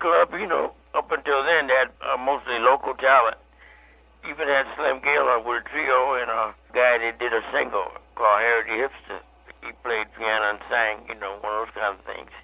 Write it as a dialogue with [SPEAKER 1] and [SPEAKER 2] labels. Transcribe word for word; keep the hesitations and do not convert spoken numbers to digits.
[SPEAKER 1] club, you know, up until then, they had uh, mostly local talent. Even had Slim Gaylord with a trio and a guy that did a single called Harry the Hipster. He played piano and sang, you know, one of those kind of things.